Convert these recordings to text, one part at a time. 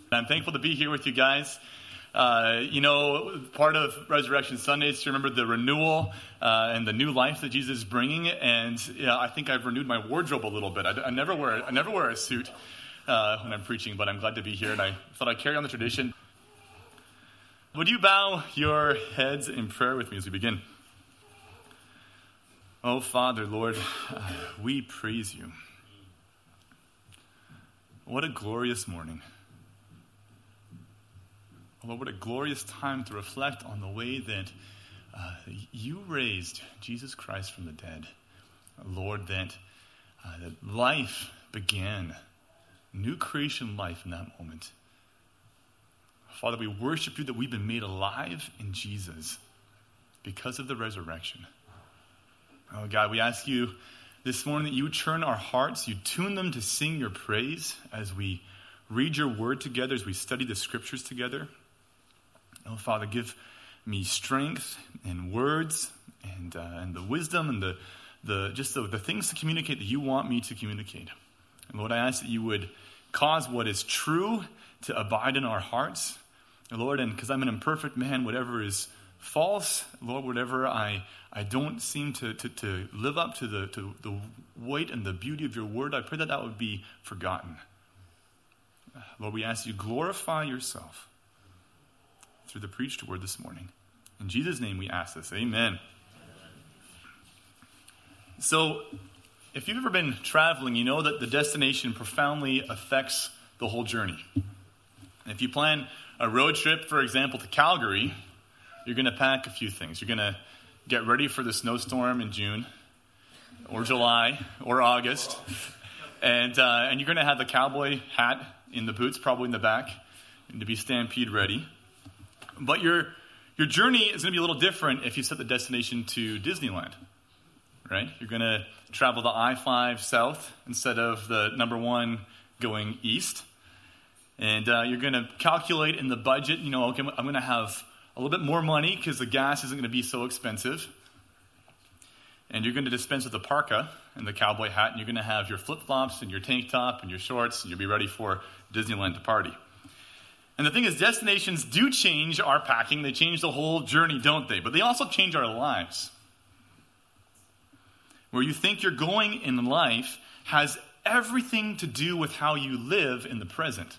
I'm thankful to be here with you guys. Part of Resurrection Sunday is to remember the renewal and the new life that Jesus is bringing. And I think I've renewed my wardrobe a little bit. I never wear a suit when I'm preaching, but I'm glad to be here. And I thought I'd carry on the tradition. Would you bow your heads in prayer with me as we begin? Oh, Father, Lord, we praise you. What a glorious morning. Lord, what a glorious time to reflect on the way that you raised Jesus Christ from the dead. Lord, that life began, new creation life in that moment. Father, we worship you that we've been made alive in Jesus because of the resurrection. Oh God, we ask you this morning that you would turn our hearts, you tune them to sing your praise as we read your word together, as we study the scriptures together. Oh, Father, give me strength and words and the wisdom and the things to communicate that you want me to communicate. And Lord, I ask that you would cause what is true to abide in our hearts. And Lord, and because I'm an imperfect man, whatever is false, Lord, whatever I don't seem to live up to the weight and the beauty of your word, I pray that would be forgotten. Lord, we ask you glorify yourself through the preached word this morning. In Jesus' name we ask this. Amen. So, if you've ever been traveling, you know that the destination profoundly affects the whole journey. If you plan a road trip, for example, to Calgary, you're going to pack a few things. You're going to get ready for the snowstorm in June or July or August. And you're going to have the cowboy hat in the boots, probably in the back, and to be stampede ready. But your journey is going to be a little different if you set the destination to Disneyland, right? You're going to travel the I-5 south instead of the number 1 going east. And you're going to calculate in the budget, okay, I'm going to have a little bit more money because the gas isn't going to be so expensive. And you're going to dispense with the parka and the cowboy hat, and you're going to have your flip-flops and your tank top and your shorts, and you'll be ready for Disneyland to party. And the thing is, destinations do change our packing. They change the whole journey, don't they? But they also change our lives. Where you think you're going in life has everything to do with how you live in the present.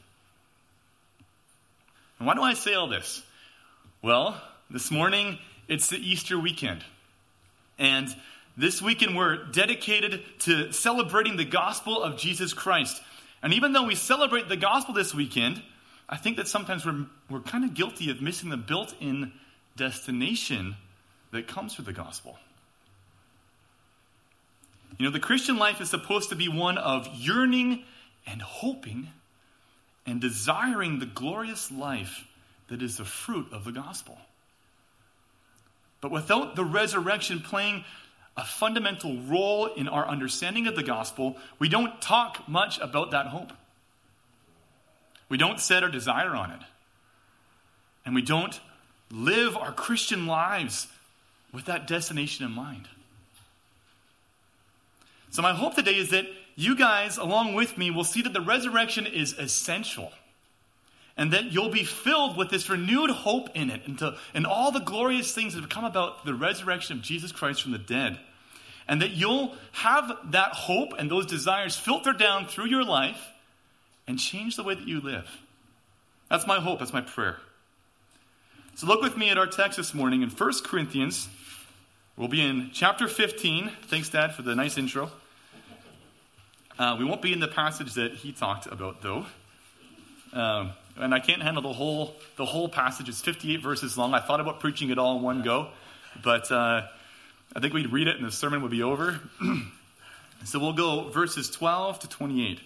And why do I say all this? Well, this morning, it's the Easter weekend. And this weekend, we're dedicated to celebrating the gospel of Jesus Christ. And even though we celebrate the gospel this weekend, I think that sometimes we're kind of guilty of missing the built-in destination that comes with the gospel. The Christian life is supposed to be one of yearning and hoping and desiring the glorious life that is the fruit of the gospel. But without the resurrection playing a fundamental role in our understanding of the gospel, we don't talk much about that hope. We don't set our desire on it. And we don't live our Christian lives with that destination in mind. So my hope today is that you guys, along with me, will see that the resurrection is essential. And that you'll be filled with this renewed hope in it. And all the glorious things that have come about the resurrection of Jesus Christ from the dead. And that you'll have that hope and those desires filter down through your life and change the way that you live. That's my hope. That's my prayer. So look with me at our text this morning in 1 Corinthians. We'll be in chapter 15. Thanks, Dad, for the nice intro. We won't be in the passage that he talked about, though. And I can't handle the whole passage. It's 58 verses long. I thought about preaching it all in one go. But I think we'd read it and the sermon would be over. So we'll go verses 12 to 28.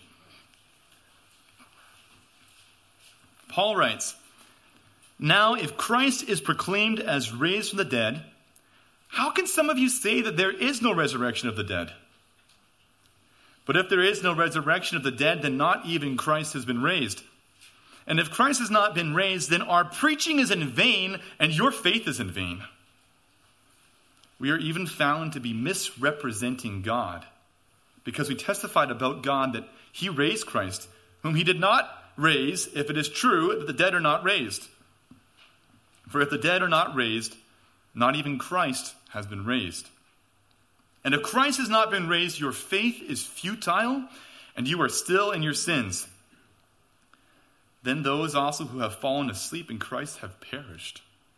Paul writes, "Now if Christ is proclaimed as raised from the dead, how can some of you say that there is no resurrection of the dead? But if there is no resurrection of the dead, then not even Christ has been raised. And if Christ has not been raised, then our preaching is in vain and your faith is in vain. We are even found to be misrepresenting God, because we testified about God that he raised Christ, whom he did not raise if it is true that the dead are not raised. For if the dead are not raised, not even Christ has been raised. And if Christ has not been raised, your faith is futile, and you are still in your sins. Then those also who have fallen asleep in Christ have perished.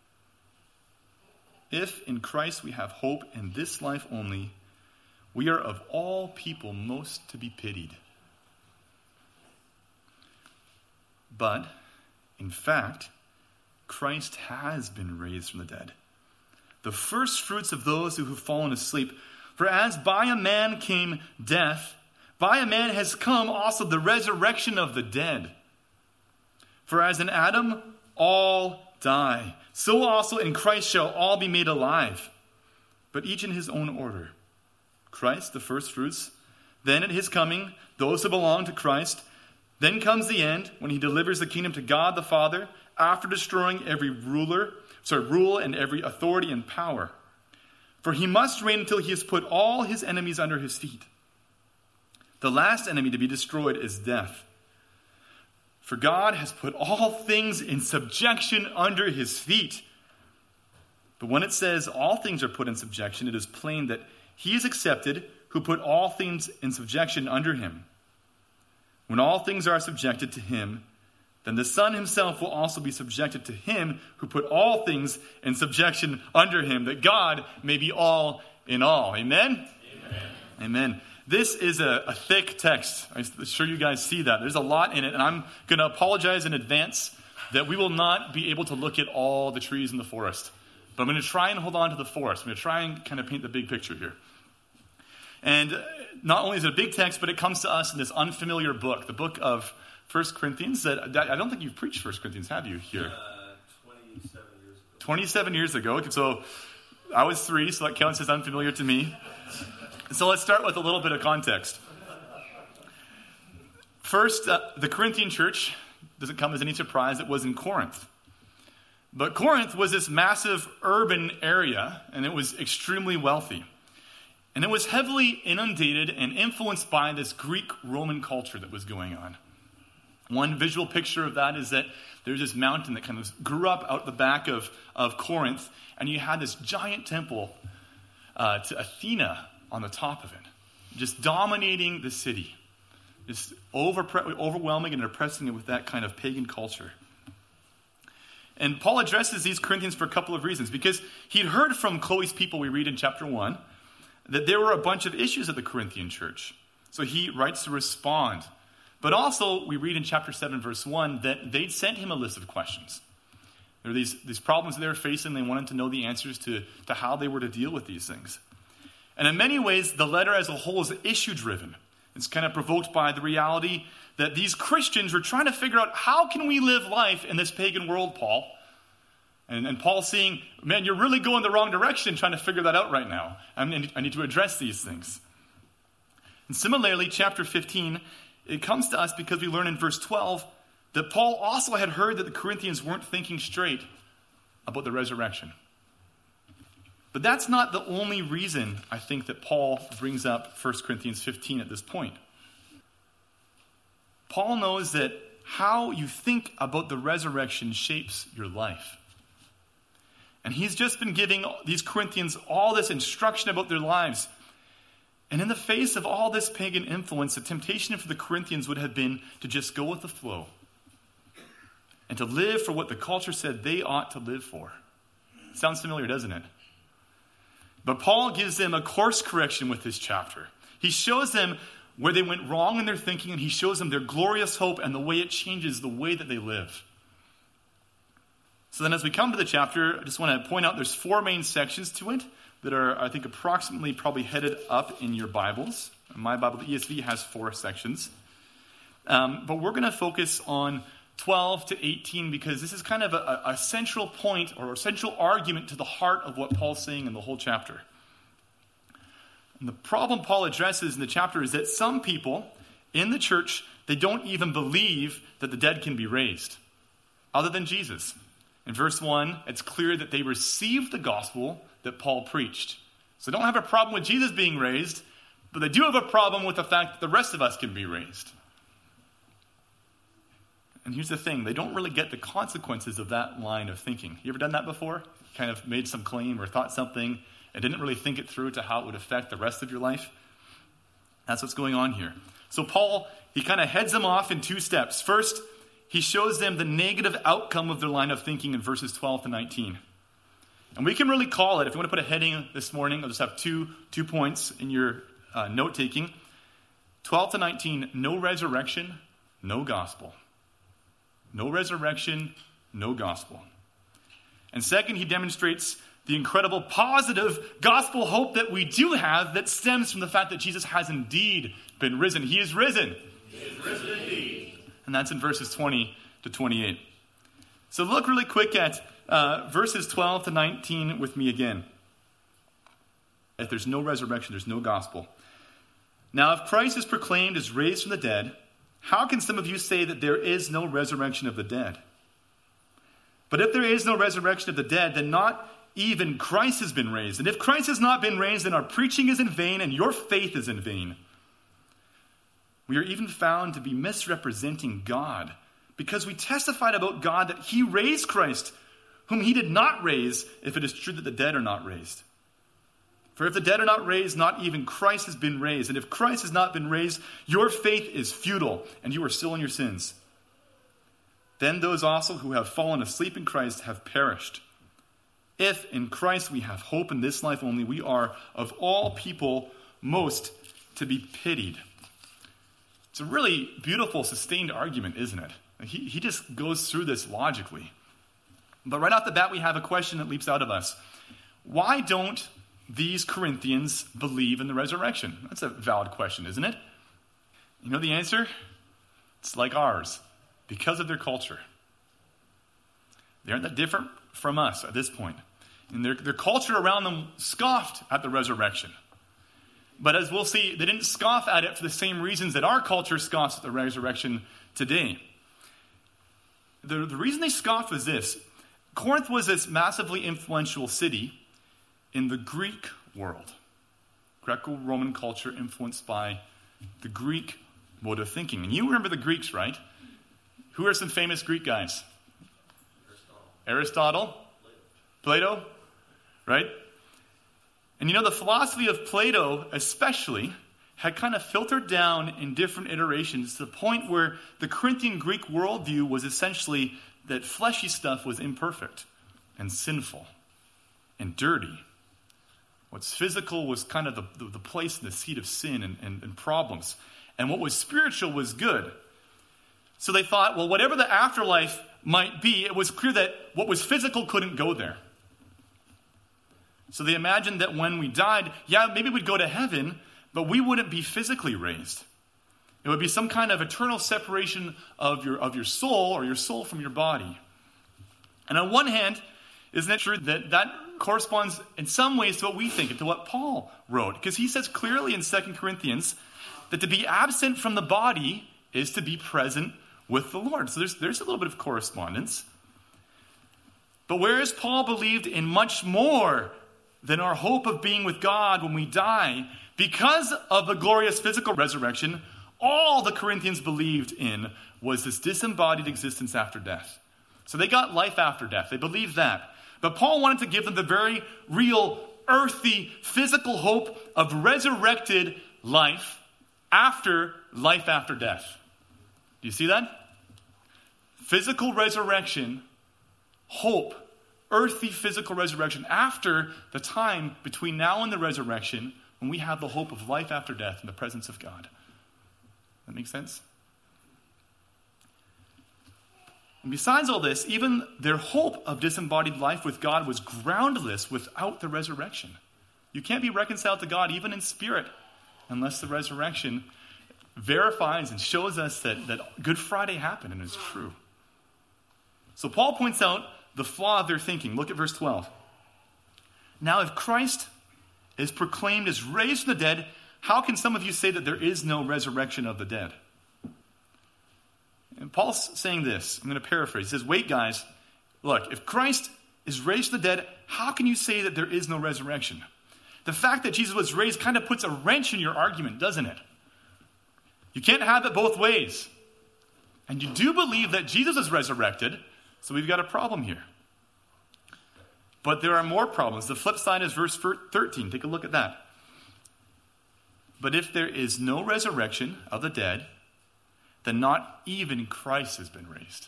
If in Christ we have hope in this life only, we are of all people most to be pitied. But, in fact, Christ has been raised from the dead, the first fruits of those who have fallen asleep. For as by a man came death, by a man has come also the resurrection of the dead. For as in Adam all die, so also in Christ shall all be made alive, but each in his own order. Christ, the first fruits, then at his coming, those who belong to Christ. Then comes the end, when he delivers the kingdom to God the Father, after destroying every rule and every authority and power. For he must reign until he has put all his enemies under his feet. The last enemy to be destroyed is death. For God has put all things in subjection under his feet. But when it says all things are put in subjection, it is plain that he is accepted who put all things in subjection under him. When all things are subjected to him, then the Son himself will also be subjected to him who put all things in subjection under him, that God may be all in all. Amen? Amen. Amen. This is a thick text. I'm sure you guys see that. There's a lot in it, and I'm going to apologize in advance that we will not be able to look at all the trees in the forest. But I'm going to try and hold on to the forest. I'm going to try and kind of paint the big picture here. And not only is it a big text, but it comes to us in this unfamiliar book, the book of 1 Corinthians. That I don't think you've preached 1 Corinthians, have you, here? 27 years ago. 27 years ago. So I was 3, so that counts as unfamiliar to me. So let's start with a little bit of context. First, the Corinthian church, doesn't come as any surprise, it was in Corinth. But Corinth was this massive urban area, and it was extremely wealthy. And it was heavily inundated and influenced by this Greek-Roman culture that was going on. One visual picture of that is that there's this mountain that kind of grew up out the back of Corinth, and you had this giant temple to Athena on the top of it, just dominating the city, just overwhelming and oppressing it with that kind of pagan culture. And Paul addresses these Corinthians for a couple of reasons, because he'd heard from Chloe's people, we read in chapter 1, that there were a bunch of issues at the Corinthian church. So he writes to respond. But also, we read in chapter 7, verse 1, that they'd sent him a list of questions. There were these problems they were facing. They wanted to know the answers to how they were to deal with these things. And in many ways, the letter as a whole is issue-driven. It's kind of provoked by the reality that these Christians were trying to figure out, how can we live life in this pagan world, Paul? And Paul's saying, man, you're really going the wrong direction trying to figure that out right now. I need to address these things. And similarly, chapter 15, it comes to us because we learn in verse 12 that Paul also had heard that the Corinthians weren't thinking straight about the resurrection. But that's not the only reason I think that Paul brings up 1 Corinthians 15 at this point. Paul knows that how you think about the resurrection shapes your life. And he's just been giving these Corinthians all this instruction about their lives. And in the face of all this pagan influence, the temptation for the Corinthians would have been to just go with the flow and to live for what the culture said they ought to live for. Sounds familiar, doesn't it? But Paul gives them a course correction with this chapter. He shows them where they went wrong in their thinking, and he shows them their glorious hope and the way it changes the way that they live. So then as we come to the chapter, I just want to point out there's 4 main sections to it that are, I think, approximately probably headed up in your Bibles. In my Bible, the ESV, has 4 sections. But we're going to focus on 12 to 18 because this is kind of a central point or a central argument to the heart of what Paul's saying in the whole chapter. And the problem Paul addresses in the chapter is that some people in the church, they don't even believe that the dead can be raised, other than Jesus. In verse 1, it's clear that they received the gospel that Paul preached. So they don't have a problem with Jesus being raised, but they do have a problem with the fact that the rest of us can be raised. And here's the thing, they don't really get the consequences of that line of thinking. You ever done that before? Kind of made some claim or thought something and didn't really think it through to how it would affect the rest of your life? That's what's going on here. So Paul, he kind of heads them off in two steps. First, he shows them the negative outcome of their line of thinking in verses 12 to 19. And we can really call it, if you want to put a heading this morning, I'll just have two points in your note-taking. 12 to 19, no resurrection, no gospel. No resurrection, no gospel. And second, he demonstrates the incredible positive gospel hope that we do have that stems from the fact that Jesus has indeed been risen. He is risen. He is risen indeed. And that's in verses 20 to 28. So look really quick at verses 12 to 19 with me again. If there's no resurrection, there's no gospel. Now, if Christ is proclaimed as raised from the dead, how can some of you say that there is no resurrection of the dead? But if there is no resurrection of the dead, then not even Christ has been raised. And if Christ has not been raised, then our preaching is in vain and your faith is in vain. We are even found to be misrepresenting God because we testified about God that he raised Christ, whom he did not raise, if it is true that the dead are not raised. For if the dead are not raised, not even Christ has been raised. And if Christ has not been raised, your faith is futile, and you are still in your sins. Then those also who have fallen asleep in Christ have perished. If in Christ we have hope in this life only, we are of all people most to be pitied. It's a really beautiful, sustained argument, isn't it? He just goes through this logically. But right off the bat, we have a question that leaps out of us. Why don't these Corinthians believe in the resurrection? That's a valid question, isn't it? You know the answer? It's like ours. Because of their culture. They aren't that different from us at this point. And their culture around them scoffed at the resurrection. But as we'll see, they didn't scoff at it for the same reasons that our culture scoffs at the resurrection today. The reason they scoffed was this. Corinth was this massively influential city in the Greek world. Greco-Roman culture influenced by the Greek mode of thinking. And you remember the Greeks, right? Who are some famous Greek guys? Aristotle? Plato? Right? And you know, the philosophy of Plato especially had kind of filtered down in different iterations to the point where the Corinthian Greek worldview was essentially that fleshy stuff was imperfect and sinful and dirty. What's physical was kind of the place and the seat of sin and problems. And what was spiritual was good. So they thought, well, whatever the afterlife might be, it was clear that what was physical couldn't go there. So they imagined that when we died, yeah, maybe we'd go to heaven, but we wouldn't be physically raised. It would be some kind of eternal separation of your soul or your soul from your body. And on one hand, isn't it true that corresponds in some ways to what we think, to what Paul wrote? Because he says clearly in 2 Corinthians that to be absent from the body is to be present with the Lord. So there's a little bit of correspondence. But whereas Paul believed in much more than our hope of being with God when we die, because of the glorious physical resurrection, all the Corinthians believed in was this disembodied existence after death. So they got life after death. They believed that. But Paul wanted to give them the very real, earthy, physical hope of resurrected life after death. Do you see that? Physical resurrection, hope, earthy physical resurrection after the time between now and the resurrection when we have the hope of life after death in the presence of God. That make sense? And besides all this, even their hope of disembodied life with God was groundless without the resurrection. You can't be reconciled to God even in spirit unless the resurrection verifies and shows us that Good Friday happened and is true. So Paul points out the flaw of their thinking. Look at verse 12. Now, if Christ is proclaimed as raised from the dead, how can some of you say that there is no resurrection of the dead? And Paul's saying this. I'm going to paraphrase. He says, wait, guys. Look, if Christ is raised from the dead, how can you say that there is no resurrection? The fact that Jesus was raised kind of puts a wrench in your argument, doesn't it? You can't have it both ways. And you do believe that Jesus is resurrected, so we've got a problem here. But there are more problems. The flip side is verse 13. Take a look at that. But if there is no resurrection of the dead, then not even Christ has been raised.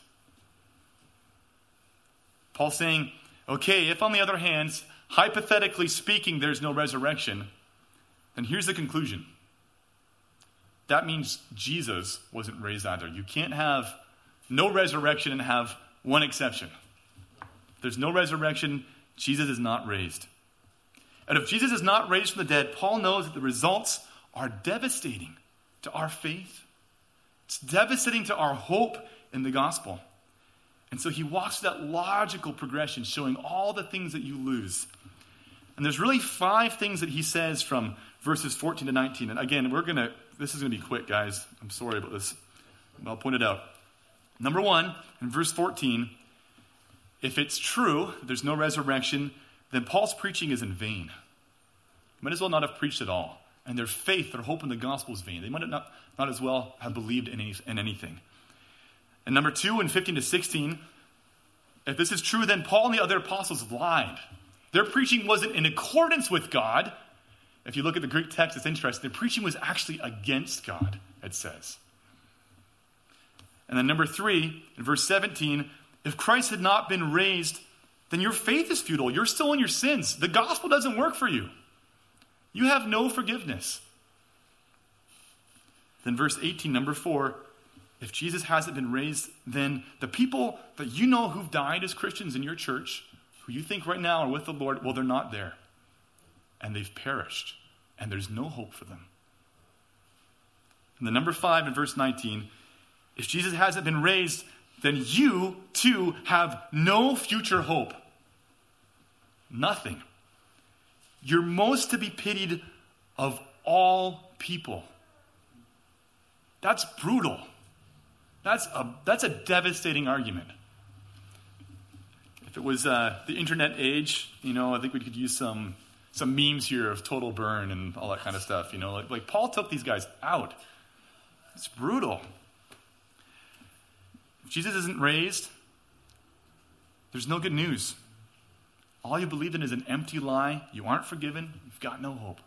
Paul's saying, okay, if on the other hand, hypothetically speaking, there's no resurrection, then here's the conclusion. That means Jesus wasn't raised either. You can't have no resurrection and have one exception. If there's no resurrection, Jesus is not raised. And if Jesus is not raised from the dead, Paul knows that the results are devastating to our faith. It's devastating to our hope in the gospel. And so he walks that logical progression, showing all the things that you lose. And there's really 5 things that he says from verses 14 to 19. And again, this is going to be quick, guys. I'm sorry about this, but I'll point it out. Number 1, in verse 14, if it's true, there's no resurrection, then Paul's preaching is in vain. Might as well not have preached at all. And their faith, their hope in the gospel is vain. They might not as well have believed in anything. And number 2, in 15 to 16, if this is true, then Paul and the other apostles lied. Their preaching wasn't in accordance with God. If you look at the Greek text, it's interesting. Their preaching was actually against God, it says. And then number 3, in verse 17, if Christ had not been raised, then your faith is futile. You're still in your sins. The gospel doesn't work for you. You have no forgiveness. Then verse 18, number 4, if Jesus hasn't been raised, then the people that you know who've died as Christians in your church, who you think right now are with the Lord, well, they're not there. And they've perished. And there's no hope for them. And the number 5 in verse 19, if Jesus hasn't been raised, then you too have no future hope. Nothing. You're most to be pitied of all people. That's brutal. That's a devastating argument. If it was the internet age, I think we could use some memes here of total burn and all that kind of stuff. Like Paul took these guys out. It's brutal. If Jesus isn't raised, there's no good news. All you believe in is an empty lie. You aren't forgiven. You've got no hope.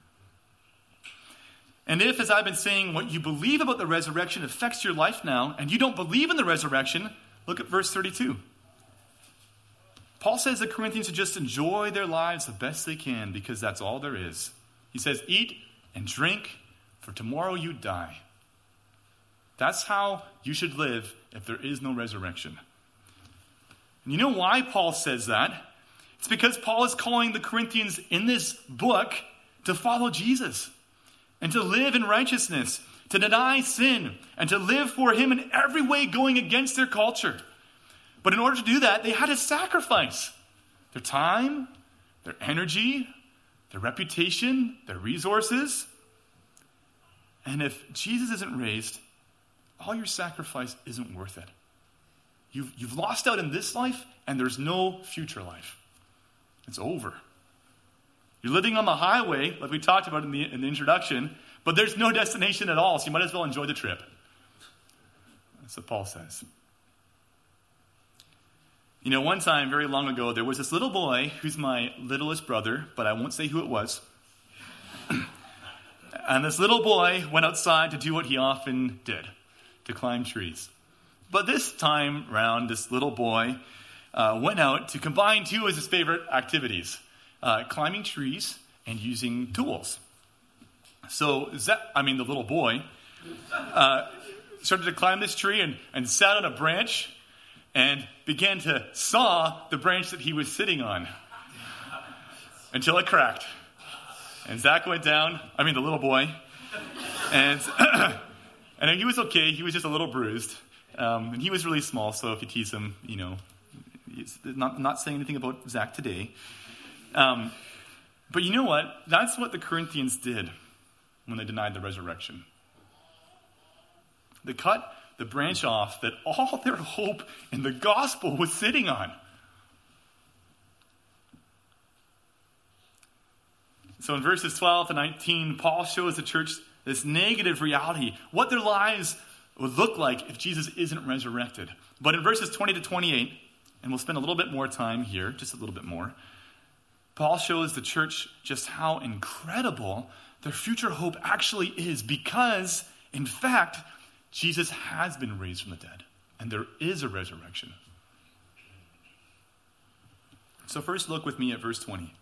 And if, as I've been saying, what you believe about the resurrection affects your life now, and you don't believe in the resurrection, look at verse 32. Paul says the Corinthians should just enjoy their lives the best they can because that's all there is. He says, eat and drink, for tomorrow you die. That's how you should live if there is no resurrection. And you know why Paul says that? It's because Paul is calling the Corinthians in this book to follow Jesus and to live in righteousness, to deny sin, and to live for him in every way going against their culture. But in order to do that, they had to sacrifice their time, their energy, their reputation, their resources. And if Jesus isn't raised, all your sacrifice isn't worth it. You've lost out in this life, and there's no future life. It's over. You're living on the highway, like we talked about in the introduction, but there's no destination at all, so you might as well enjoy the trip. That's what Paul says. One time, very long ago, there was this little boy who's my littlest brother, but I won't say who it was. And this little boy went outside to do what he often did, to climb trees. But this time round, this little boy went out to combine 2 of his favorite activities, climbing trees and using tools. So the little boy started to climb this tree and sat on a branch and began to saw the branch that he was sitting on until it cracked. And Zach went down, the little boy, and he was okay. He was just a little bruised. And he was really small, so if you tease him, he's not saying anything about Zach today. But you know what? That's what the Corinthians did when they denied the resurrection. They cut the branch off that all their hope in the gospel was sitting on. So in verses 12 to 19, Paul shows the church this negative reality, what their lives would look like if Jesus isn't resurrected. But in verses 20 to 28, and we'll spend a little bit more time here, just a little bit more, Paul shows the church just how incredible their future hope actually is, because, in fact, Jesus has been raised from the dead, and there is a resurrection. So first look with me at verse 20.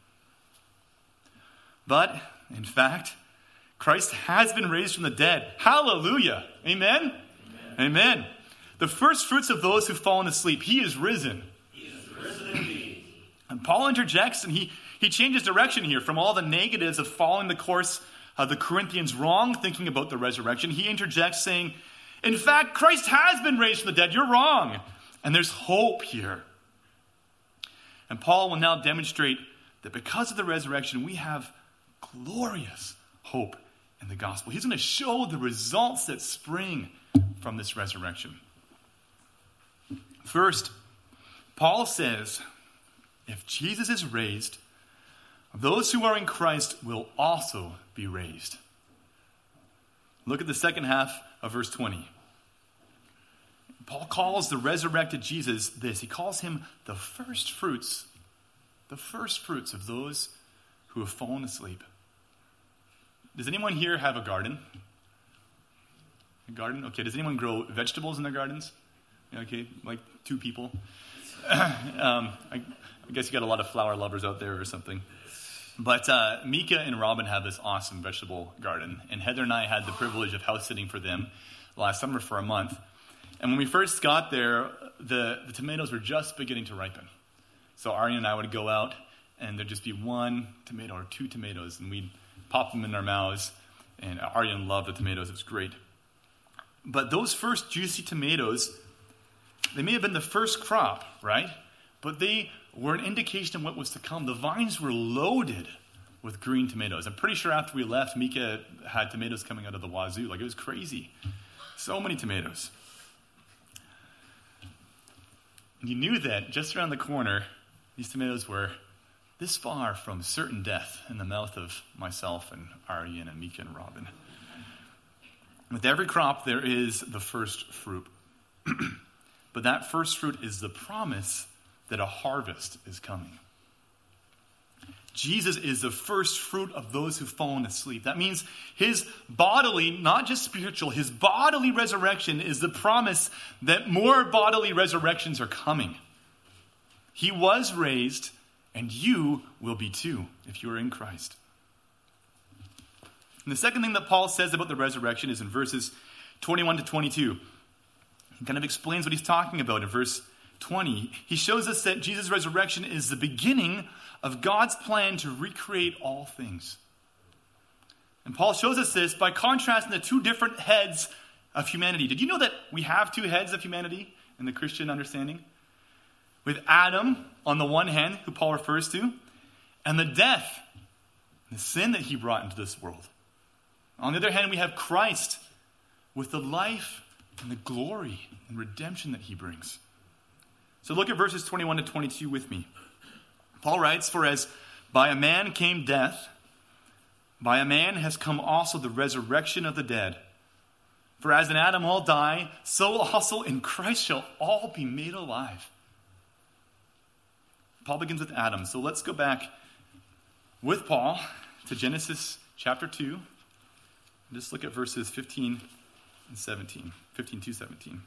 But, in fact, Christ has been raised from the dead. Hallelujah. Amen? Amen. The first fruits of those who've fallen asleep. He is risen. He is risen indeed. And Paul interjects, and he changes direction here from all the negatives of following the course of the Corinthians wrong, thinking about the resurrection. He interjects saying, in fact, Christ has been raised from the dead. You're wrong. And there's hope here. And Paul will now demonstrate that because of the resurrection, we have glorious hope in the gospel. He's going to show the results that spring from this resurrection. First, Paul says, if Jesus is raised, those who are in Christ will also be raised. Look at the second half of verse 20. Paul calls the resurrected Jesus this. He calls him the first fruits of those who have fallen asleep. Does anyone here have a garden? A garden? Okay. Does anyone grow vegetables in their gardens? Okay, like 2 people. I guess you got a lot of flower lovers out there or something. But Mika and Robin have this awesome vegetable garden. And Heather and I had the privilege of house sitting for them last summer for a month. And when we first got there, the tomatoes were just beginning to ripen. So Aryan and I would go out, and there'd just be 1 tomato or 2 tomatoes, and we'd pop them in our mouths. And Aryan loved the tomatoes. It was great. But those first juicy tomatoes, they may have been the first crop, right? But they were an indication of what was to come. The vines were loaded with green tomatoes. I'm pretty sure after we left, Mika had tomatoes coming out of the wazoo. Like, it was crazy. So many tomatoes. You knew that just around the corner, these tomatoes were this far from certain death in the mouth of myself and Aryan and Mika and Robin. With every crop, there is the first fruit. But that first fruit is the promise that a harvest is coming. Jesus is the first fruit of those who've fallen asleep. That means his bodily, not just spiritual, his bodily resurrection is the promise that more bodily resurrections are coming. He was raised, and you will be too if you are in Christ. And the second thing that Paul says about the resurrection is in verses 21 to 22. He kind of explains what he's talking about in verse 20. He shows us that Jesus' resurrection is the beginning of God's plan to recreate all things. And Paul shows us this by contrasting the 2 different heads of humanity. Did you know that we have 2 heads of humanity in the Christian understanding? With Adam on the one hand, who Paul refers to, and the death, the sin that he brought into this world. On the other hand, we have Christ with the life and the glory and redemption that he brings. So look at verses 21 to 22 with me. Paul writes, "For as by a man came death, by a man has come also the resurrection of the dead. For as in Adam all die, so also in Christ shall all be made alive." Paul begins with Adam. So let's go back with Paul to Genesis chapter 2. And just look at verses 15 and 17. 15 to 17.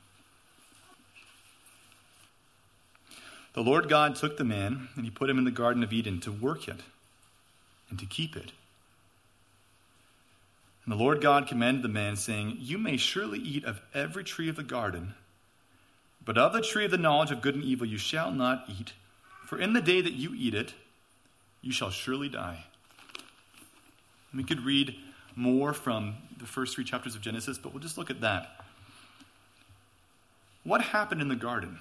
"The Lord God took the man, and he put him in the Garden of Eden to work it and to keep it. And the Lord God commanded the man, saying, 'You may surely eat of every tree of the garden, but of the tree of the knowledge of good and evil you shall not eat, for in the day that you eat it, you shall surely die.'" And we could read more from the first 3 chapters of Genesis, but we'll just look at that. What happened in the garden?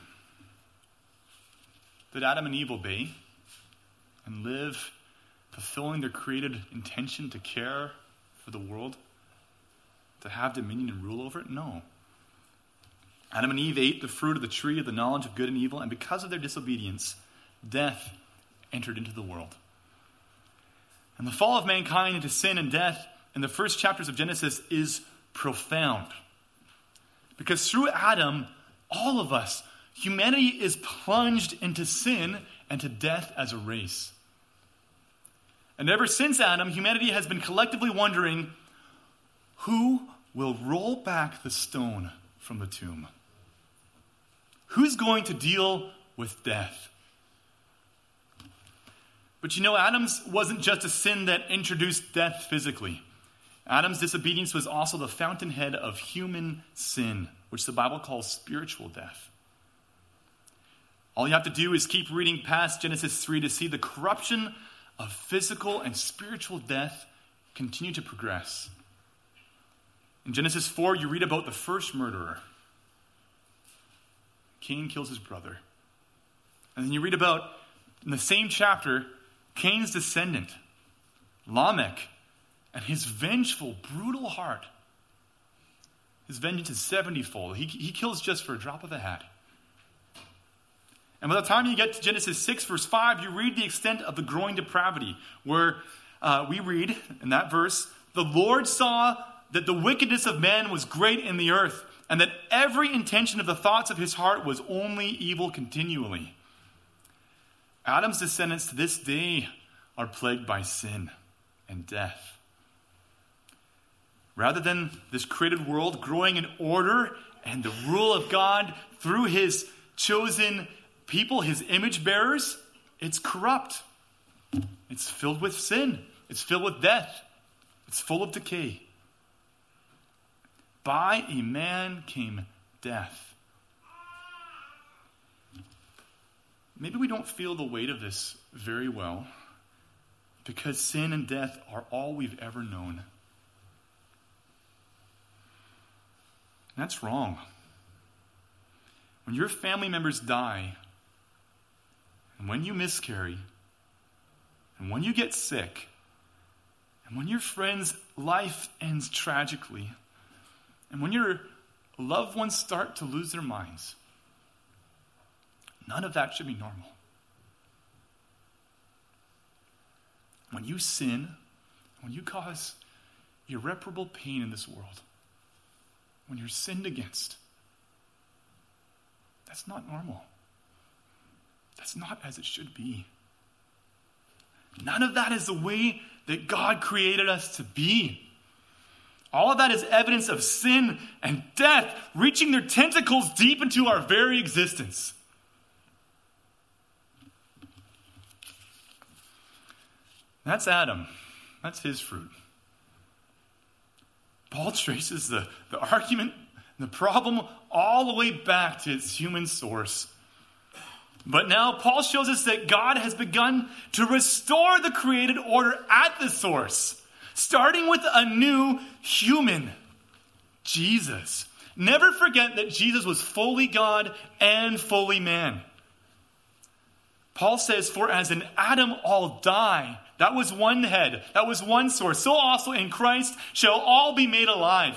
Did Adam and Eve obey and live fulfilling their created intention to care for the world, to have dominion and rule over it? No. Adam and Eve ate the fruit of the tree of the knowledge of good and evil, and because of their disobedience, death entered into the world. And the fall of mankind into sin and death in the first chapters of Genesis is profound. Because through Adam, all of us, humanity is plunged into sin and to death as a race. And ever since Adam, humanity has been collectively wondering, who will roll back the stone from the tomb? Who's going to deal with death? But Adam's wasn't just a sin that introduced death physically. Adam's disobedience was also the fountainhead of human sin, which the Bible calls spiritual death. All you have to do is keep reading past Genesis 3 to see the corruption of physical and spiritual death continue to progress. In Genesis 4, you read about the first murderer. Cain kills his brother. And then you read about, in the same chapter, Cain's descendant, Lamech, and his vengeful, brutal heart. His vengeance is 70-fold. He kills just for a drop of a hat. And by the time you get to Genesis 6, verse 5, you read the extent of the growing depravity, where we read in that verse, the Lord saw that the wickedness of man was great in the earth, and that every intention of the thoughts of his heart was only evil continually. Adam's descendants to this day are plagued by sin and death. Rather than this created world growing in order and the rule of God through his chosen people, his image bearers, it's corrupt. It's filled with sin. It's filled with death. It's full of decay. By a man came death. Maybe we don't feel the weight of this very well because sin and death are all we've ever known. And that's wrong. When your family members die, and when you miscarry, and when you get sick, and when your friend's life ends tragically, and when your loved ones start to lose their minds, none of that should be normal. When you sin, when you cause irreparable pain in this world, when you're sinned against, that's not normal. That's not as it should be. None of that is the way that God created us to be. All of that is evidence of sin and death reaching their tentacles deep into our very existence. That's Adam. That's his fruit. Paul traces the argument, the problem, all the way back to its human source. But now Paul shows us that God has begun to restore the created order at the source, starting with a new human, Jesus. Never forget that Jesus was fully God and fully man. Paul says, for as in Adam all die, that was one head, that was one source, so also in Christ shall all be made alive.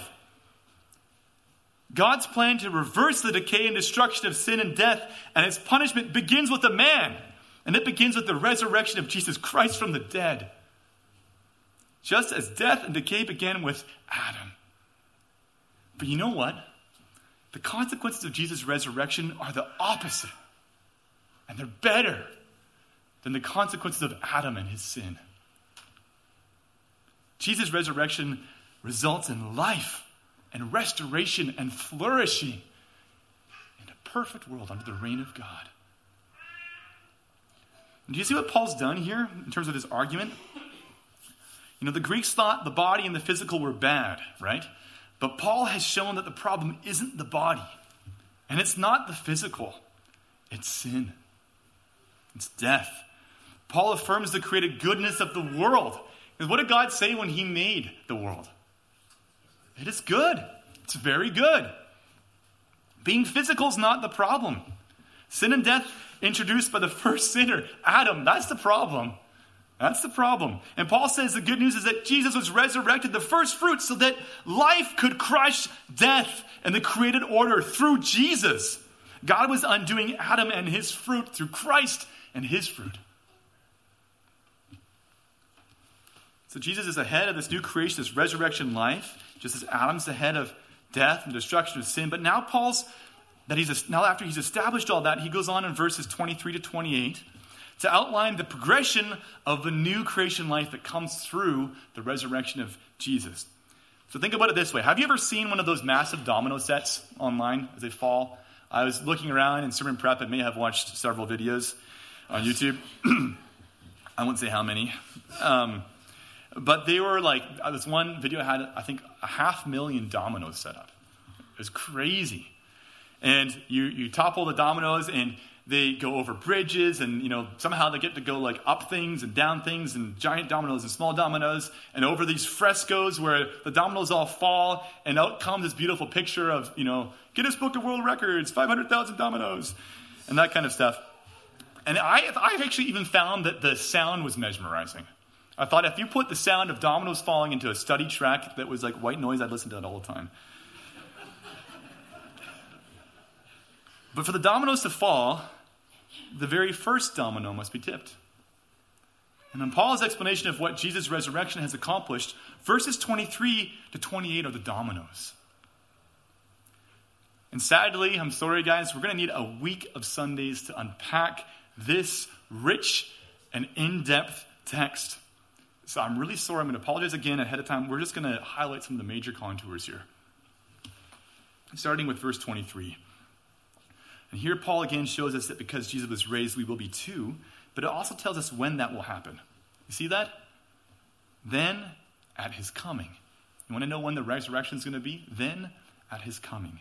God's plan to reverse the decay and destruction of sin and death and its punishment begins with a man. And it begins with the resurrection of Jesus Christ from the dead. Just as death and decay began with Adam. But you know what? The consequences of Jesus' resurrection are the opposite. And they're better than the consequences of Adam and his sin. Jesus' resurrection results in life and restoration and flourishing in a perfect world under the reign of God. And do you see what Paul's done here in terms of his argument? The Greeks thought the body and the physical were bad, right? But Paul has shown that the problem isn't the body. And it's not the physical. It's sin. It's death. Paul affirms the created goodness of the world. And what did God say when he made the world? It is good. It's very good. Being physical is not the problem. Sin and death introduced by the first sinner, Adam, that's the problem. That's the problem. And Paul says the good news is that Jesus was resurrected, the first fruit, so that life could crush death and the created order through Jesus. God was undoing Adam and his fruit through Christ and his fruit. So Jesus is the head of this new creation, this resurrection life, just as Adam's the head of death and destruction of sin. But now after he's established all that, he goes on in verses 23 to 28 to outline the progression of the new creation life that comes through the resurrection of Jesus. So think about it this way. Have you ever seen one of those massive domino sets online as they fall? I was looking around in sermon prep and may have watched several videos on YouTube. I won't say how many. But they were like, this one video had, I think, 500,000 dominoes set up. It was crazy. And you topple the dominoes and they go over bridges and, somehow they get to go like up things and down things and giant dominoes and small dominoes and over these frescoes where the dominoes all fall and out comes this beautiful picture of, Guinness Book of World Records, 500,000 dominoes and that kind of stuff. And I've actually even found that the sound was mesmerizing. I thought if you put the sound of dominoes falling into a study track that was like white noise, I'd listen to it all the time. But for the dominoes to fall, the very first domino must be tipped. And in Paul's explanation of what Jesus' resurrection has accomplished, verses 23 to 28 are the dominoes. And sadly, I'm sorry guys, we're going to need a week of Sundays to unpack this rich and in-depth text. So I'm really sorry. I'm going to apologize again ahead of time. We're just going to highlight some of the major contours here. Starting with verse 23. And here Paul again shows us that because Jesus was raised, we will be too. But it also tells us when that will happen. You see that? Then at his coming. You want to know when the resurrection is going to be? Then at his coming.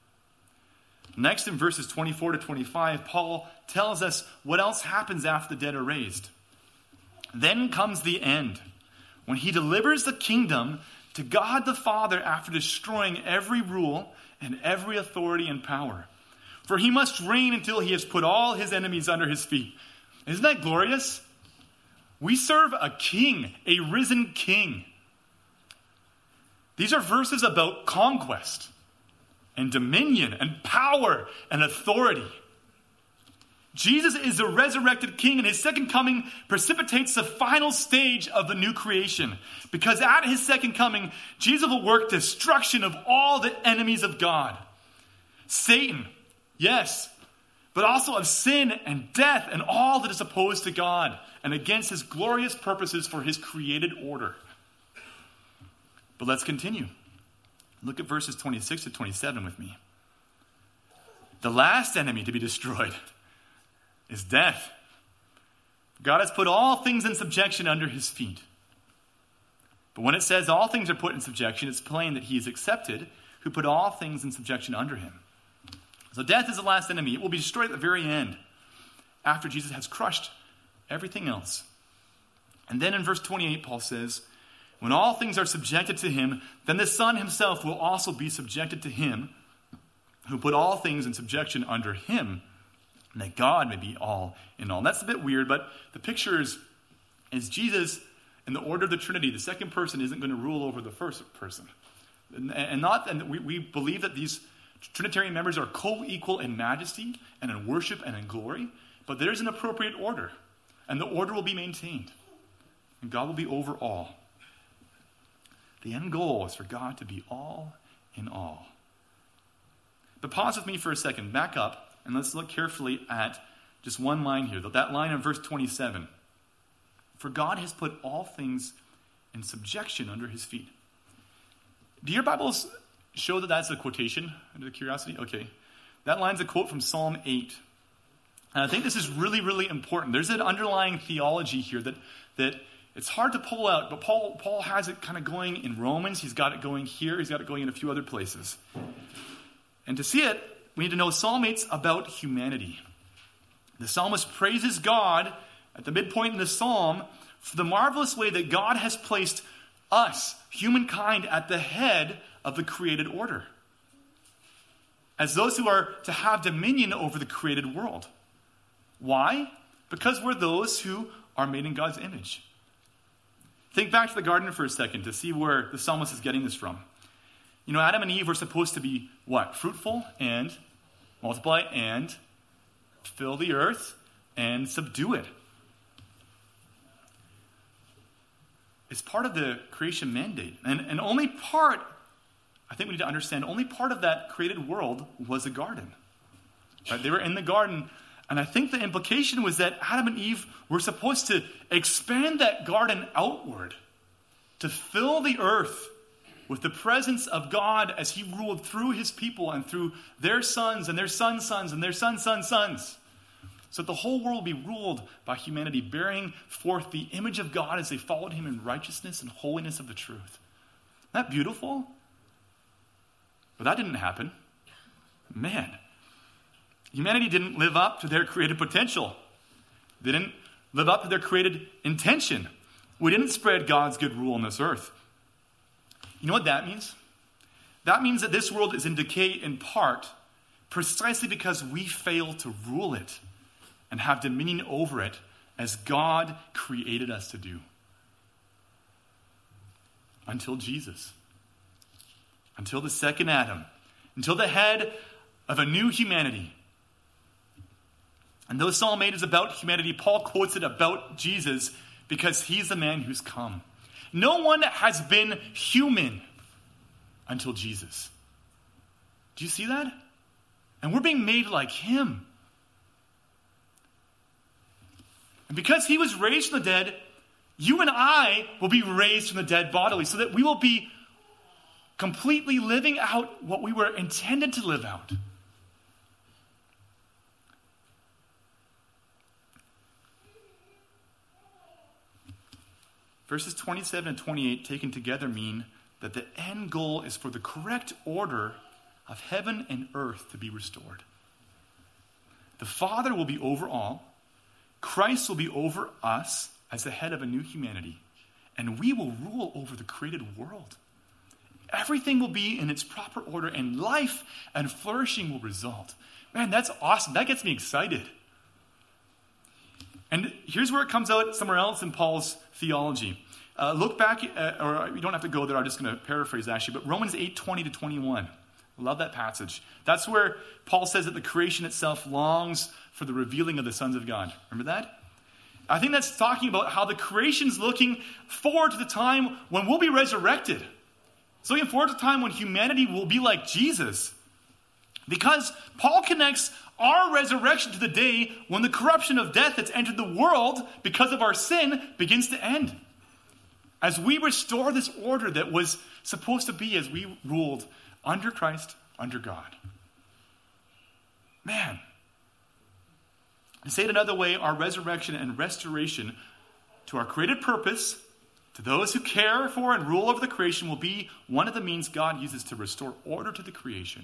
Next in verses 24 to 25, Paul tells us what else happens after the dead are raised. Then comes the end, when he delivers the kingdom to God the Father after destroying every rule and every authority and power. For he must reign until he has put all his enemies under his feet. Isn't that glorious? We serve a king, a risen king. These are verses about conquest and dominion and power and authority. Jesus is the resurrected king, and his second coming precipitates the final stage of the new creation. Because at his second coming, Jesus will work destruction of all the enemies of God. Satan, yes, but also of sin and death and all that is opposed to God and against his glorious purposes for his created order. But let's continue. Look at verses 26 to 27 with me. The last enemy to be destroyed is death. God has put all things in subjection under his feet. But when it says all things are put in subjection, it's plain that he is accepted who put all things in subjection under him. So death is the last enemy. It will be destroyed at the very end, after Jesus has crushed everything else. And then in verse 28, Paul says, when all things are subjected to him, then the Son himself will also be subjected to him who put all things in subjection under him, and that God may be all in all. And that's a bit weird, but the picture is Jesus in the order of the Trinity. The second person isn't going to rule over the first person. And we believe that these Trinitarian members are co-equal in majesty and in worship and in glory, but there's an appropriate order, and the order will be maintained, and God will be over all. The end goal is for God to be all in all. But pause with me for a second. Back up, and let's look carefully at just one line here. That line in verse 27. For God has put all things in subjection under his feet. Do your Bibles show that that's a quotation, out of curiosity? Okay. That line's a quote from Psalm 8. And I think this is really, really important. There's an underlying theology here that it's hard to pull out, but Paul has it kind of going in Romans. He's got it going here. He's got it going in a few other places. And to see it, we need to know Psalm 8's about humanity. The psalmist praises God at the midpoint in the psalm for the marvelous way that God has placed us, humankind, at the head of the created order, as those who are to have dominion over the created world. Why? Because we're those who are made in God's image. Think back to the garden for a second to see where the psalmist is getting this from. You know, Adam and Eve were supposed to be what? Fruitful and multiply and fill the earth and subdue it. It's part of the creation mandate. And only part I think we need to understand only part of that created world was a garden. Right? They were in the garden, and I think the implication was that Adam and Eve were supposed to expand that garden outward, to fill the earth with the presence of God as he ruled through his people and through their sons and their sons' sons and their sons' sons' sons. So that the whole world will be ruled by humanity, bearing forth the image of God as they followed him in righteousness and holiness of the truth. Isn't that beautiful? But that didn't happen. Man, humanity didn't live up to their created potential. They didn't live up to their created intention. We didn't spread God's good rule on this earth. You know what that means? That means that this world is in decay in part precisely because we fail to rule it and have dominion over it as God created us to do. Until Jesus. Until the second Adam. Until the head of a new humanity. And though Psalm 8 is about humanity, Paul quotes it about Jesus because he's the man who's come. No one has been human until Jesus. Do you see that? And we're being made like him. And because he was raised from the dead, you and I will be raised from the dead bodily, so that we will be completely living out what we were intended to live out. Verses 27 and 28 taken together mean that the end goal is for the correct order of heaven and earth to be restored. The Father will be over all. Christ will be over us as the head of a new humanity. And we will rule over the created world. Everything will be in its proper order, and life and flourishing will result. Man, that's awesome. That gets me excited. And here's where it comes out somewhere else in Paul's theology. Look back, or you don't have to go there, I'm just going to paraphrase actually, but Romans 8:20 to 21. I love that passage. That's where Paul says that the creation itself longs for the revealing of the sons of God. Remember that? I think that's talking about how the creation's looking forward to the time when we'll be resurrected. It's looking forward to the time when humanity will be like Jesus. Because Paul connects our resurrection to the day when the corruption of death that's entered the world because of our sin begins to end. As we restore this order that was supposed to be as we ruled under Christ, under God. Man. To say it another way, our resurrection and restoration to our created purpose, to those who care for and rule over the creation, will be one of the means God uses to restore order to the creation.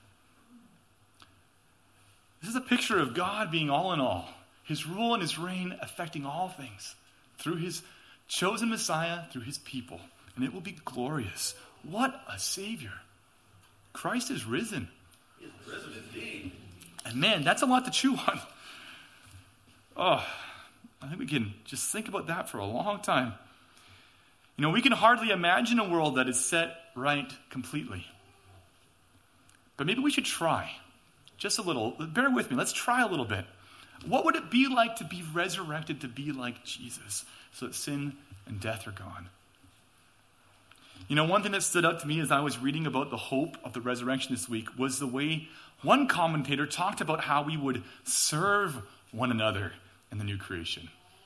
This is a picture of God being all in all. His rule and his reign affecting all things through his chosen Messiah, through his people. And it will be glorious. What a Savior. Christ is risen. He is risen indeed. And man, that's a lot to chew on. Oh, I think we can just think about that for a long time. You know, we can hardly imagine a world that is set right completely. But maybe we should try. Just a little. Bear with me. Let's try a little bit. What would it be like to be resurrected, to be like Jesus, so that sin and death are gone? You know, one thing that stood out to me as I was reading about the hope of the resurrection this week was the way one commentator talked about how we would serve one another in the new creation.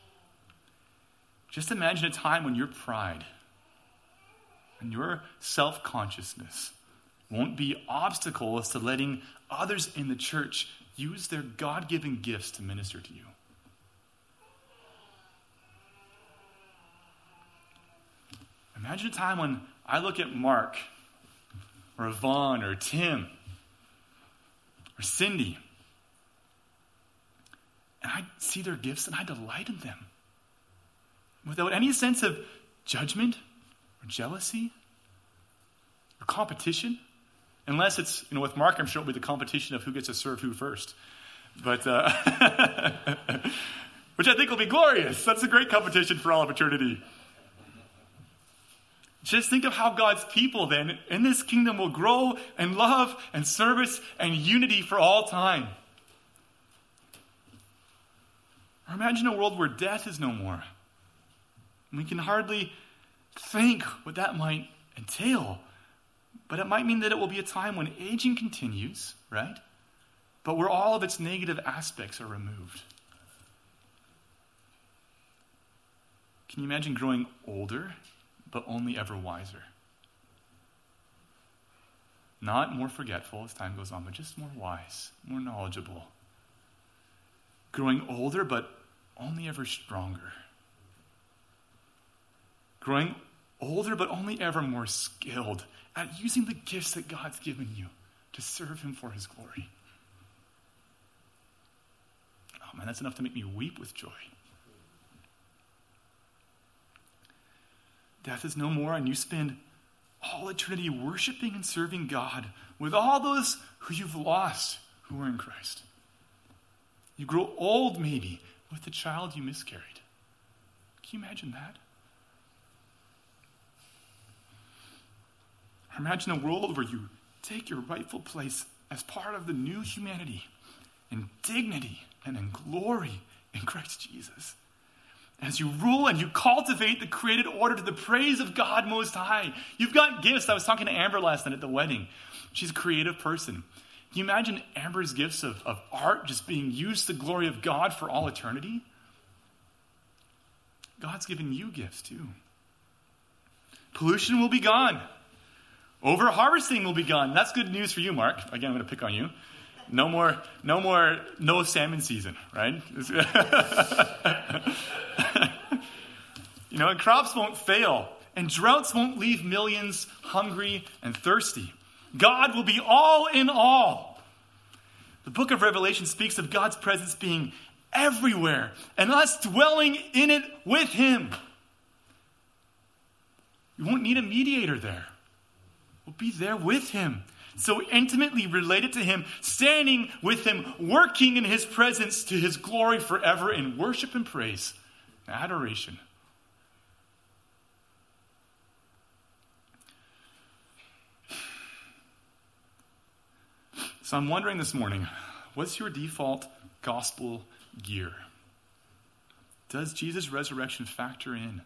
Just imagine a time when your pride and your self-consciousness won't be obstacles to letting others in the church use their God-given gifts to minister to you. Imagine a time when I look at Mark, or Yvonne, or Tim, or Cindy, and I see their gifts and I delight in them. Without any sense of judgment, or jealousy, or competition. Unless it's, with Mark, I'm sure it'll be the competition of who gets to serve who first. But, which I think will be glorious. That's a great competition for all of eternity. Just think of how God's people then in this kingdom will grow in love and service and unity for all time. Or imagine a world where death is no more. We can hardly think what that might entail. But it might mean that it will be a time when aging continues, right? But where all of its negative aspects are removed. Can you imagine growing older, but only ever wiser? Not more forgetful as time goes on, but just more wise, more knowledgeable. Growing older, but only ever stronger. Growing older, but only ever more skilled at using the gifts that God's given you to serve him for his glory. Oh man, that's enough to make me weep with joy. Death is no more, and you spend all eternity worshiping and serving God with all those who you've lost who are in Christ. You grow old, maybe, with the child you miscarried. Can you imagine that? Or imagine a world where you take your rightful place as part of the new humanity in dignity and in glory in Christ Jesus. As you rule and you cultivate the created order to the praise of God Most High. You've got gifts. I was talking to Amber last night at the wedding. She's a creative person. Can you imagine Amber's gifts of art just being used to the glory of God for all eternity? God's given you gifts too. Pollution will be gone. Over-harvesting will be gone. That's good news for you, Mark. Again, I'm going to pick on you. No salmon season, right? And crops won't fail, and droughts won't leave millions hungry and thirsty. God will be all in all. The book of Revelation speaks of God's presence being everywhere, and us dwelling in it with him. You won't need a mediator there. We'll be there with him. So intimately related to him, standing with him, working in his presence to his glory forever in worship and praise and adoration. So I'm wondering this morning, what's your default gospel gear? Does Jesus' resurrection factor in?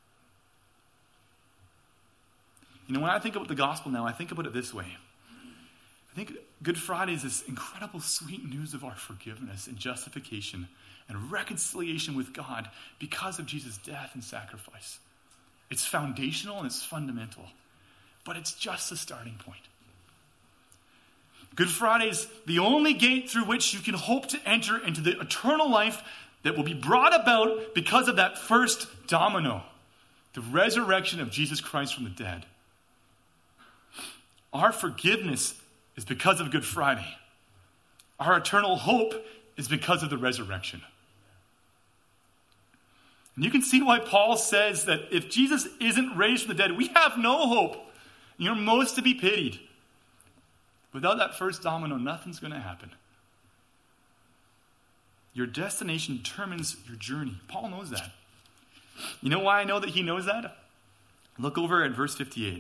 When I think about the gospel now, I think about it this way. I think Good Friday is this incredible sweet news of our forgiveness and justification and reconciliation with God because of Jesus' death and sacrifice. It's foundational and it's fundamental, but it's just the starting point. Good Friday is the only gate through which you can hope to enter into the eternal life that will be brought about because of that first domino, the resurrection of Jesus Christ from the dead. Our forgiveness is because of Good Friday. Our eternal hope is because of the resurrection. And you can see why Paul says that if Jesus isn't raised from the dead, we have no hope. You're most to be pitied. Without that first domino, nothing's going to happen. Your destination determines your journey. Paul knows that. You know why I know that he knows that? Look over at verse 58.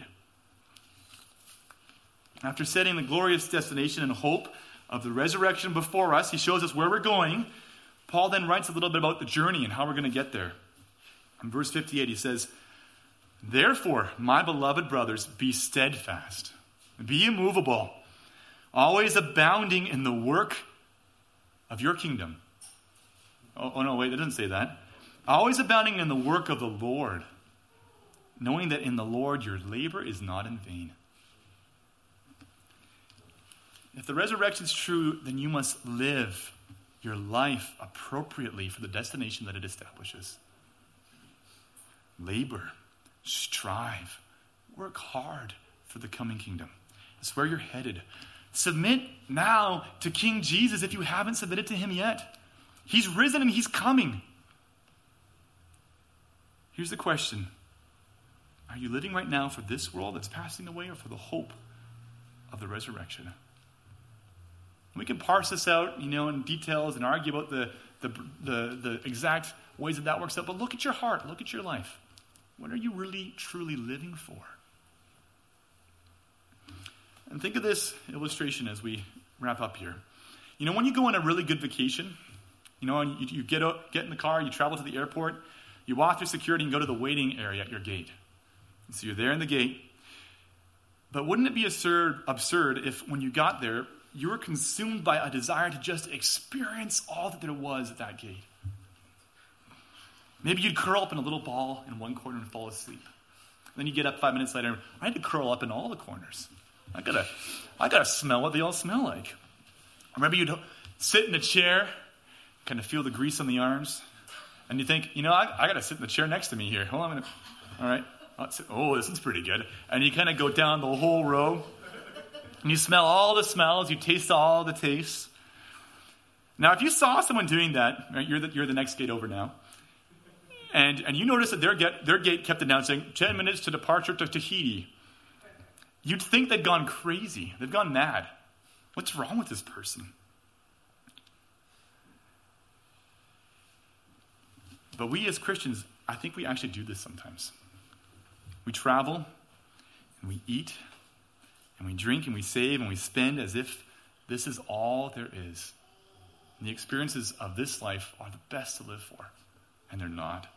After setting the glorious destination and hope of the resurrection before us, he shows us where we're going. Paul then writes a little bit about the journey and how we're going to get there. In verse 58, he says, "Therefore, my beloved brothers, be steadfast, be immovable, always abounding in the work of your kingdom." Oh no, wait, it doesn't say that. "Always abounding in the work of the Lord, knowing that in the Lord your labor is not in vain." If the resurrection is true, then you must live your life appropriately for the destination that it establishes. Labor, strive, work hard for the coming kingdom. It's where you're headed. Submit now to King Jesus if you haven't submitted to him yet. He's risen and he's coming. Here's the question. Are you living right now for this world that's passing away or for the hope of the resurrection? We can parse this out, in details and argue about the exact ways that works out. But look at your heart. Look at your life. What are you really, truly living for? And think of this illustration as we wrap up here. When you go on a really good vacation, and you get in the car, you travel to the airport, you walk through security and go to the waiting area at your gate. And so you're there in the gate. But wouldn't it be absurd if when you got there, you were consumed by a desire to just experience all that there was at that gate? Maybe you'd curl up in a little ball in one corner and fall asleep. Then you get up 5 minutes later, I had to curl up in all the corners. I gotta smell what they all smell like. Or maybe you'd sit in a chair, kind of feel the grease on the arms, and you think, I gotta sit in the chair next to me here. Hold on a minute. All right. Oh, this is pretty good. And you kind of go down the whole row, and you smell all the smells, you taste all the tastes. Now, if you saw someone doing that, right, you're the next gate over now, and you notice that their gate kept announcing 10 minutes to departure to Tahiti, you'd think they'd gone crazy. They've gone mad. What's wrong with this person? But we as Christians, I think we actually do this sometimes. We travel, and we eat, and we drink, and we save, and we spend as if this is all there is. And the experiences of this life are the best to live for, and they're not.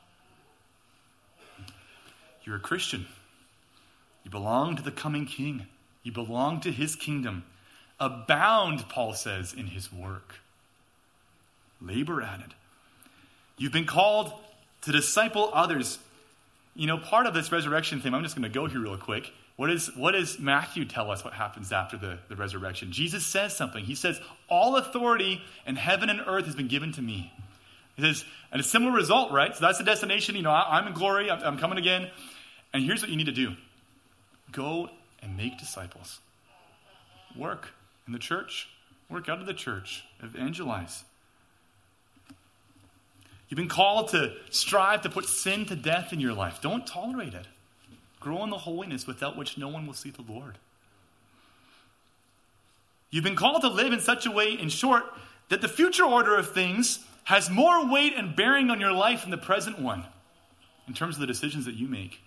You're a Christian. You belong to the coming King. You belong to his kingdom. Abound, Paul says, in his work. Labor at it. You've been called to disciple others. Part of this resurrection thing, I'm just going to go here real quick. What does Matthew tell us what happens after the resurrection? Jesus says something. He says, all authority in heaven and earth has been given to me. He says, and a similar result, right? So that's the destination. I'm in glory. I'm coming again. And here's what you need to do. Go and make disciples. Work in the church. Work out of the church. Evangelize. You've been called to strive to put sin to death in your life. Don't tolerate it. Grow in the holiness without which no one will see the Lord. You've been called to live in such a way, in short, that the future order of things has more weight and bearing on your life than the present one in terms of the decisions that you make.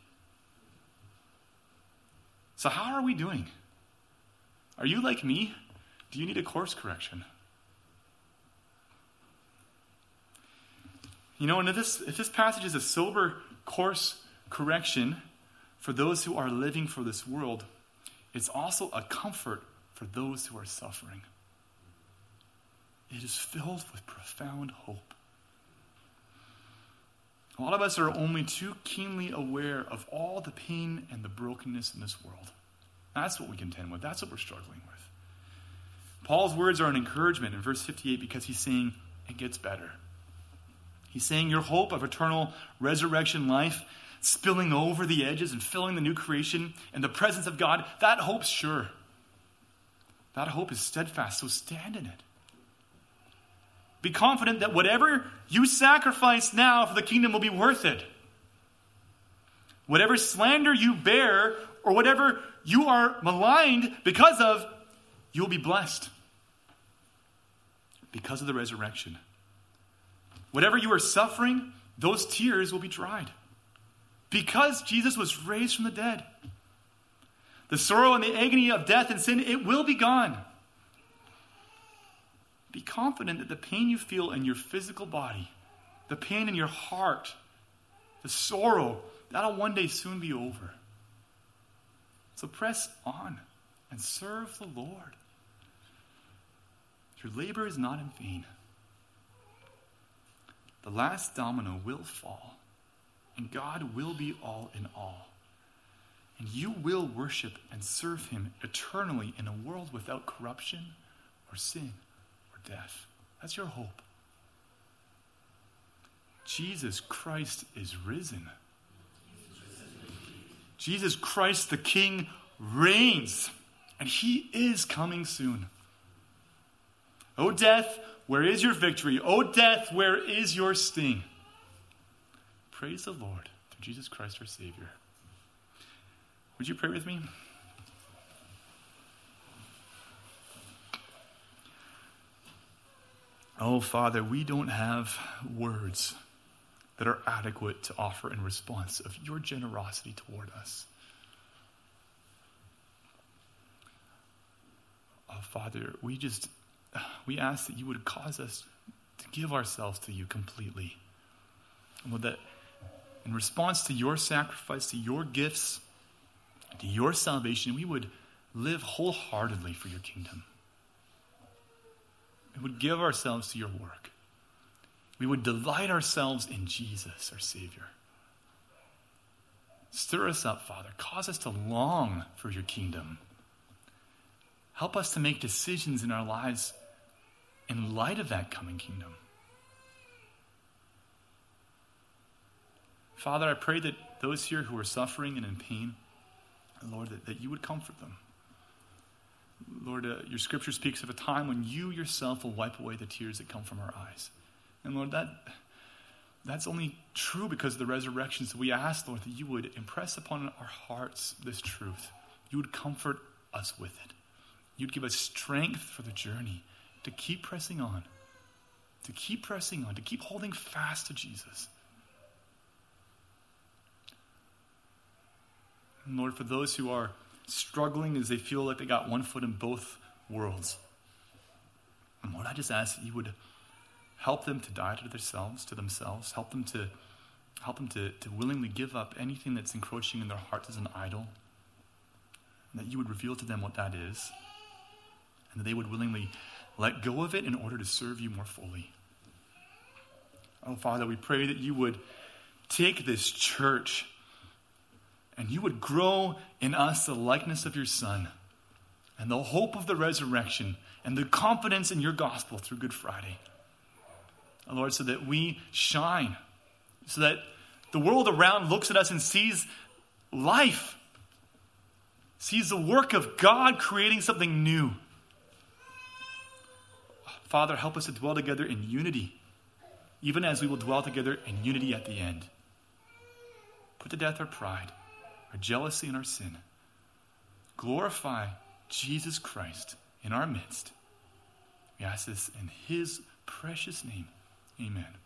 So how are we doing? Are you like me? Do you need a course correction? And if this passage is a sober course correction for those who are living for this world, it's also a comfort for those who are suffering. It is filled with profound hope. A lot of us are only too keenly aware of all the pain and the brokenness in this world. That's what we contend with. That's what we're struggling with. Paul's words are an encouragement in verse 58 because he's saying it gets better. He's saying your hope of eternal resurrection life spilling over the edges and filling the new creation in the presence of God, that hope's sure. That hope is steadfast, so stand in it. Be confident that whatever you sacrifice now for the kingdom will be worth it. Whatever slander you bear or whatever you are maligned because of, you'll be blessed because of the resurrection. Whatever you are suffering, those tears will be dried because Jesus was raised from the dead. The sorrow and the agony of death and sin, it will be gone. Be confident that the pain you feel in your physical body, the pain in your heart, the sorrow, that'll one day soon be over. So press on and serve the Lord. Your labor is not in vain. The last domino will fall, and God will be all in all. And you will worship and serve him eternally in a world without corruption or sin or death. That's your hope. Jesus Christ is risen. Jesus Christ the King reigns, and he is coming soon. O death, where is your victory? O death, where is your sting? Praise the Lord through Jesus Christ our Savior. Would you pray with me? Oh, Father, we don't have words that are adequate to offer in response of your generosity toward us. Oh, Father, we ask that you would cause us to give ourselves to you completely. And that in response to your sacrifice, to your gifts, to your salvation, we would live wholeheartedly for your kingdom. We would give ourselves to your work. We would delight ourselves in Jesus, our Savior. Stir us up, Father. Cause us to long for your kingdom. Help us to make decisions in our lives in light of that coming kingdom. Father, I pray that those here who are suffering and in pain, Lord, that you would comfort them. Lord, your scripture speaks of a time when you yourself will wipe away the tears that come from our eyes. And Lord, that's only true because of the resurrection. So we ask, Lord, that you would impress upon our hearts this truth. You would comfort us with it. You'd give us strength for the journey to keep pressing on, to keep holding fast to Jesus. And Lord, for those who are struggling as they feel like they got one foot in both worlds, and Lord, I just ask that you would help them to die to themselves, help them to willingly give up anything that's encroaching in their hearts as an idol, and that you would reveal to them what that is, and that they would willingly let go of it in order to serve you more fully. Oh, Father, we pray that you would take this church and you would grow in us the likeness of your Son and the hope of the resurrection and the confidence in your gospel through Good Friday. Oh, Lord, so that we shine, so that the world around looks at us and sees life, sees the work of God creating something new. Father, help us to dwell together in unity, even as we will dwell together in unity at the end. Put to death our pride, our jealousy, and our sin. Glorify Jesus Christ in our midst. We ask this in his precious name. Amen.